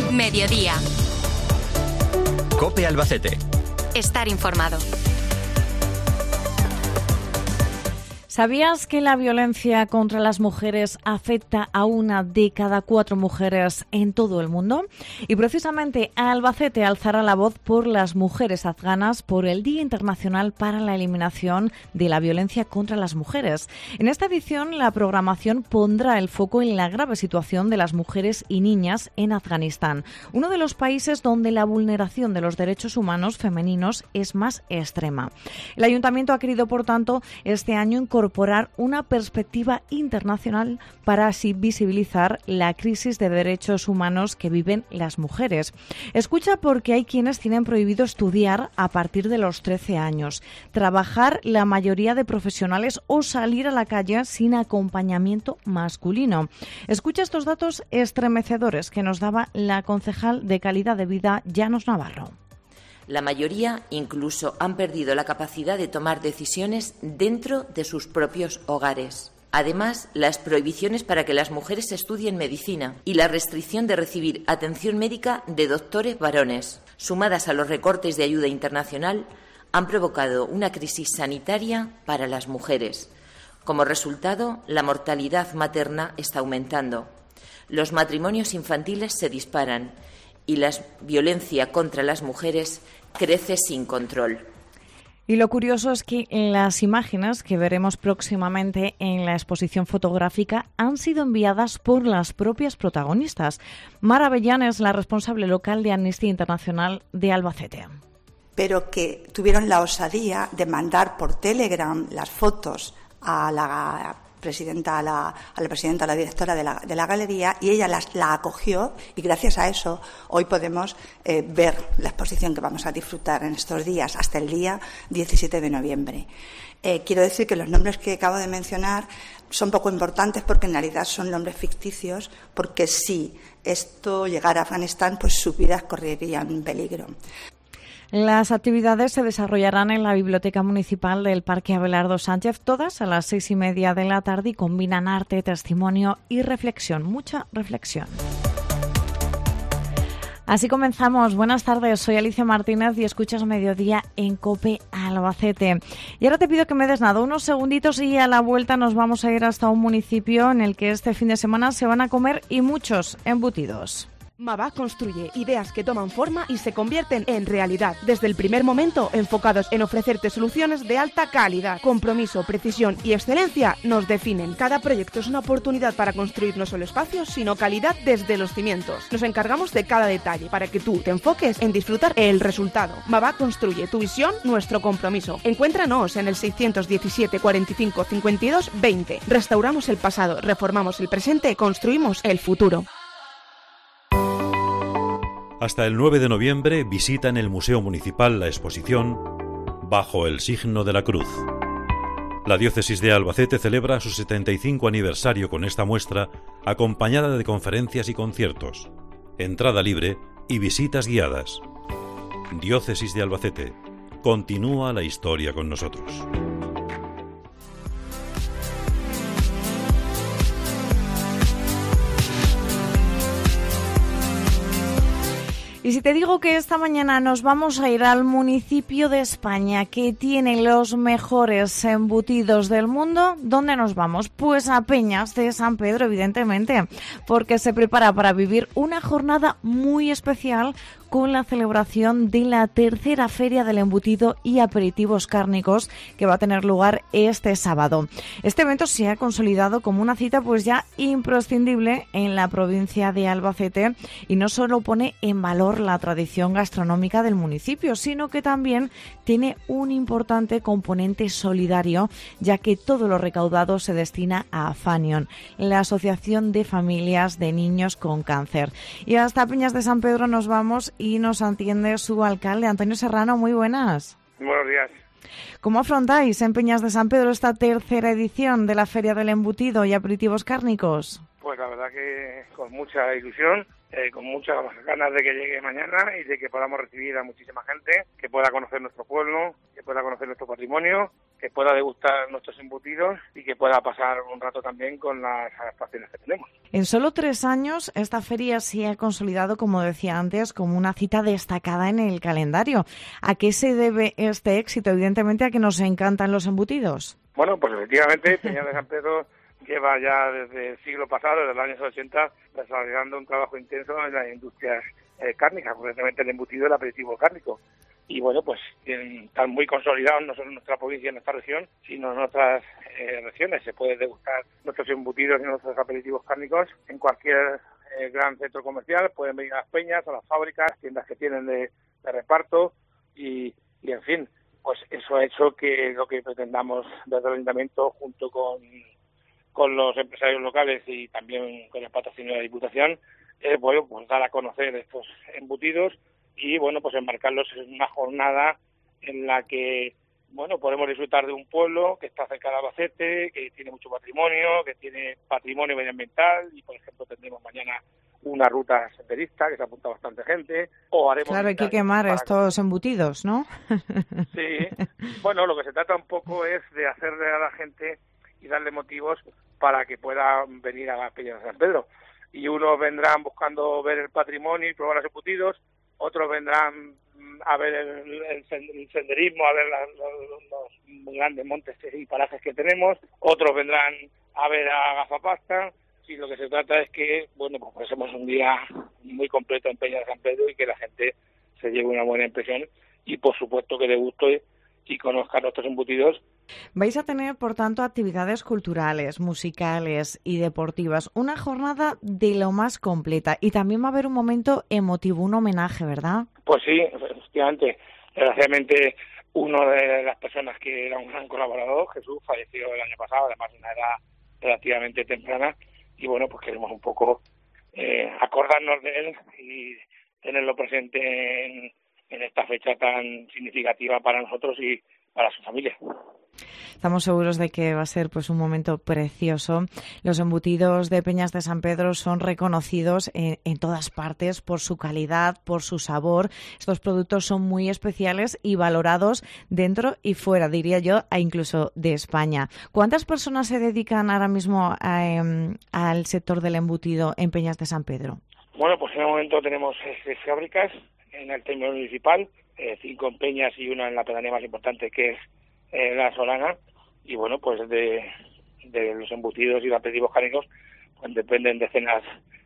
Mediodía. COPE Albacete. Estar informado. ¿Sabías que la violencia contra las mujeres afecta a 1 de cada 4 mujeres en todo el mundo? Y precisamente Albacete alzará la voz por las mujeres afganas por el Día Internacional para la Eliminación de la Violencia contra las Mujeres. En esta edición, la programación pondrá el foco en la grave situación de las mujeres y niñas en Afganistán, uno de los países donde la vulneración de los derechos humanos femeninos es más extrema. El Ayuntamiento ha querido, por tanto, este año incorporar una perspectiva internacional para así visibilizar la crisis de derechos humanos que viven las mujeres. Escucha, porque hay quienes tienen prohibido estudiar a partir de los 13 años, trabajar la mayoría de profesionales o salir a la calle sin acompañamiento masculino. Escucha estos datos estremecedores que nos daba la concejal de Calidad de Vida, Llanos Navarro. La mayoría incluso han perdido la capacidad de tomar decisiones dentro de sus propios hogares. Además, las prohibiciones para que las mujeres estudien medicina y la restricción de recibir atención médica de doctores varones, sumadas a los recortes de ayuda internacional, han provocado una crisis sanitaria para las mujeres. Como resultado, la mortalidad materna está aumentando. Los matrimonios infantiles se disparan y la violencia contra las mujeres crece sin control. Y lo curioso es que las imágenes que veremos próximamente en la exposición fotográfica han sido enviadas por las propias protagonistas. Mara Avellán es la responsable local de Amnistía Internacional de Albacete. Pero que tuvieron la osadía de mandar por Telegram las fotos a la presidenta, a la directora de la galería, y ella la acogió, y gracias a eso hoy podemos ver la exposición que vamos a disfrutar en estos días hasta el día 17 de noviembre. Quiero decir que los nombres que acabo de mencionar son poco importantes porque en realidad son nombres ficticios, porque si esto llegara a Afganistán, pues sus vidas correrían peligro. Las actividades se desarrollarán en la Biblioteca Municipal del Parque Abelardo Sánchez, todas a las 6:30 de la tarde, y combinan arte, testimonio y reflexión, mucha reflexión. Así comenzamos. Buenas tardes, soy Alicia Martínez y escuchas Mediodía en COPE Albacete. Y ahora te pido que me des unos segunditos y a la vuelta nos vamos a ir hasta un municipio en el que este fin de semana se van a comer y muchos embutidos. Mabá construye ideas que toman forma y se convierten en realidad, desde el primer momento enfocados en ofrecerte soluciones de alta calidad. Compromiso, precisión y excelencia nos definen. Cada proyecto es una oportunidad para construir no solo espacios, sino calidad desde los cimientos. Nos encargamos de cada detalle para que tú te enfoques en disfrutar el resultado. Mabá construye, tu visión, nuestro compromiso. Encuéntranos en el 617 45 52 20. Restauramos el pasado, reformamos el presente, construimos el futuro. Hasta el 9 de noviembre visita en el Museo Municipal la exposición Bajo el signo de la cruz. La Diócesis de Albacete celebra su 75 aniversario con esta muestra, acompañada de conferencias y conciertos, entrada libre y visitas guiadas. Diócesis de Albacete. Continúa la historia con nosotros. Y si te digo que esta mañana nos vamos a ir al municipio de España que tiene los mejores embutidos del mundo, ¿dónde nos vamos? Pues a Peñas de San Pedro, evidentemente, porque se prepara para vivir una jornada muy especial con la celebración de la tercera Feria del Embutido y Aperitivos Cárnicos, que va a tener lugar este sábado. Este evento se ha consolidado como una cita pues ya imprescindible en la provincia de Albacete, y no solo pone en valor la tradición gastronómica del municipio, sino que también tiene un importante componente solidario, ya que todo lo recaudado se destina a Fanion, la Asociación de Familias de Niños con Cáncer. Y hasta Peñas de San Pedro nos vamos y nos atiende su alcalde, Antonio Serrano. Muy buenas. Buenos días. ¿Cómo afrontáis en Peñas de San Pedro esta tercera edición de la Feria del Embutido y Aperitivos Cárnicos? pues la verdad que con mucha ilusión, con muchas ganas de que llegue mañana y de que podamos recibir a muchísima gente, que pueda conocer nuestro pueblo, que pueda conocer nuestro patrimonio, que pueda degustar nuestros embutidos y que pueda pasar un rato también con las adaptaciones que tenemos. En solo 3 años, esta feria se ha consolidado, como decía antes, como una cita destacada en el calendario. ¿A qué se debe este éxito? Evidentemente a que nos encantan los embutidos. Bueno, pues efectivamente, Peñas de San Pedro lleva ya desde el siglo pasado, desde los años 80, desarrollando un trabajo intenso en las industrias cárnicas, concretamente el embutido y el aperitivo cárnico. Y bueno, pues están muy consolidados no solo en nuestra provincia, en nuestra región, sino en otras regiones. Se puede degustar nuestros embutidos y nuestros aperitivos cárnicos en cualquier gran centro comercial. Pueden venir a las peñas, a las fábricas, tiendas que tienen de reparto y en fin, pues eso ha hecho que lo que pretendamos desde el Ayuntamiento, junto con los empresarios locales y también con el patrocinio de la Diputación, bueno, pues dar a conocer estos embutidos y bueno, pues enmarcarlos en una jornada en la que bueno, podemos disfrutar de un pueblo que está cerca de Albacete, que tiene mucho patrimonio, que tiene patrimonio medioambiental y por ejemplo tendremos mañana una ruta senderista que se apunta bastante gente. O haremos claro, hay que quemar estos embutidos, ¿no? Sí, bueno, lo que se trata un poco es de hacerle a la gente y darle motivos para que pueda venir a las Peñas de San Pedro. Y unos vendrán buscando ver el patrimonio y probar los embutidos, otros vendrán a ver el senderismo, a ver los grandes montes y parajes que tenemos, otros vendrán a ver a Gafapasta, y lo que se trata es que, bueno, pues pasemos un día muy completo en Peñas de San Pedro y que la gente se lleve una buena impresión y, por supuesto, que deguste y conozca nuestros embutidos. Vais a tener, por tanto, actividades culturales, musicales y deportivas. Una jornada de lo más completa. Y también va a haber un momento emotivo, un homenaje, ¿verdad? Pues sí, efectivamente. Desgraciadamente, una de las personas que era un gran colaborador, Jesús, falleció el año pasado, además de una edad relativamente temprana. Y bueno, pues queremos un poco acordarnos de él y tenerlo presente en esta fecha tan significativa para nosotros y para su familia. Estamos seguros de que va a ser pues un momento precioso. Los embutidos de Peñas de San Pedro son reconocidos en todas partes por su calidad, por su sabor. Estos productos son muy especiales y valorados dentro y fuera, diría yo, e incluso de España. ¿Cuántas personas se dedican ahora mismo al sector del embutido en Peñas de San Pedro? Bueno, pues en el momento tenemos 6 fábricas en el término municipal, 5 en Peñas y una en la pedanía más importante, que es La Solana. Y bueno, pues de los embutidos y los aperitivos cárnicos pues dependen decenas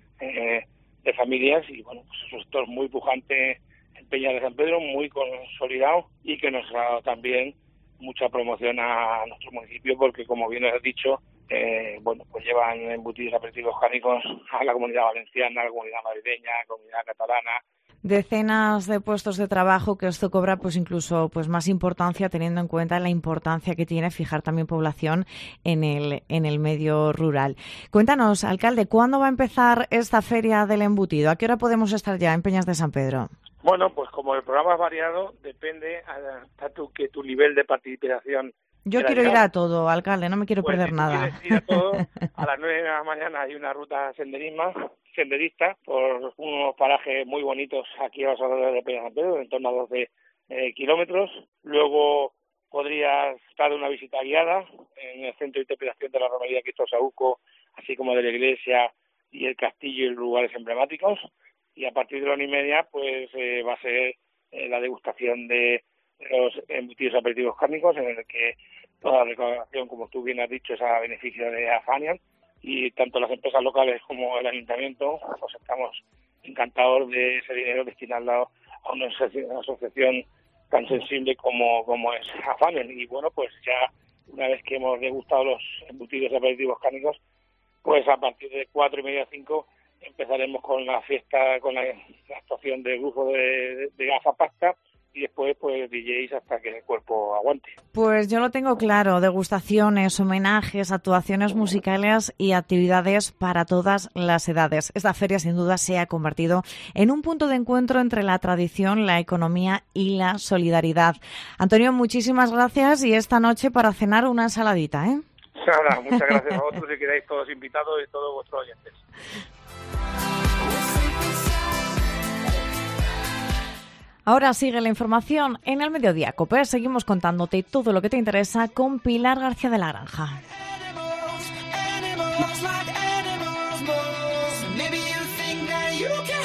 de familias y bueno, pues es un sector muy pujante en Peñas de San Pedro, muy consolidado y que nos ha dado también mucha promoción a nuestro municipio porque, como bien os he dicho, bueno, pues llevan embutidos y aperitivos cárnicos a la Comunidad Valenciana, a la Comunidad Madrileña, a la Comunidad Catalana. Decenas de puestos de trabajo, que esto cobra pues incluso pues más importancia teniendo en cuenta la importancia que tiene fijar también población en el medio rural. Cuéntanos, alcalde, ¿cuándo va a empezar esta feria del embutido? ¿A qué hora podemos estar ya en Peñas de San Pedro? Bueno, pues como el programa es variado, depende que tu nivel de participación. Yo quiero ir a todo, alcalde, no me quiero pues perder si nada. Quieres ir a todo, a las 9 de la mañana hay una ruta senderista por unos parajes muy bonitos aquí a los alrededores de Peñas de San Pedro, en torno a 12 kilómetros. Luego podrías estar una visita guiada en el centro de interpretación de la romería de Cristo Saúco, así como de la iglesia y el castillo y lugares emblemáticos. Y a partir de la 1:30 pues va a ser la degustación de los embutidos aperitivos cárnicos, en el que toda la recaudación, como tú bien has dicho, es a beneficio de Afanian, y tanto las empresas locales como el ayuntamiento pues estamos encantados de ese dinero destinarlo a una asociación tan sensible como es Afanian. Y bueno, pues ya una vez que hemos degustado los embutidos aperitivos cárnicos, pues a partir de 4:30 5 empezaremos con la fiesta, con la actuación del grupo de Gafapasta, y después pues DJs hasta que el cuerpo aguante. Pues yo lo tengo claro, degustaciones, homenajes, actuaciones musicales y actividades para todas las edades. Esta feria sin duda se ha convertido en un punto de encuentro entre la tradición, la economía y la solidaridad. Antonio, muchísimas gracias y esta noche para cenar una ensaladita, ¿eh? Nada, muchas gracias a vosotros y quedáis todos invitados y todos vuestros oyentes. Ahora sigue la información en el Mediodía Cope. Seguimos contándote todo lo que te interesa con Pilar García de la Granja. Animals like animals, maybe you think that you can